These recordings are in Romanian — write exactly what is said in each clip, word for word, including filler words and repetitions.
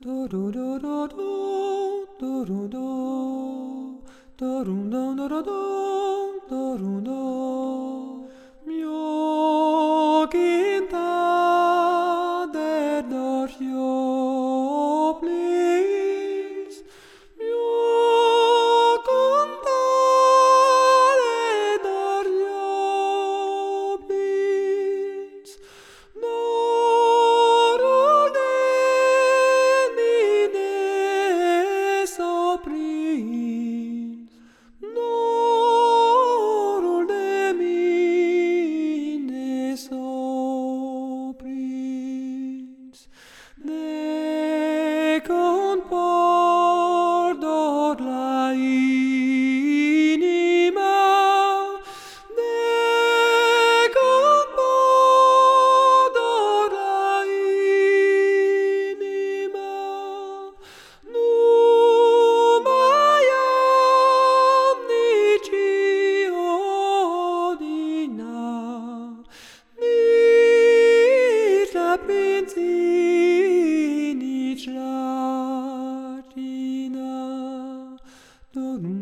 Mio quinta der dorfio plis, mio contare dorfio plis, dorul de mine soprins, dorul de mine soprins, necum por dor la inima, necum por dor la inima, numai am nici odina, nici la prinții, nici la cina. Dorum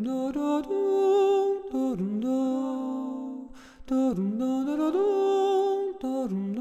dorodum, dorum do, dorum do dorodum, dorum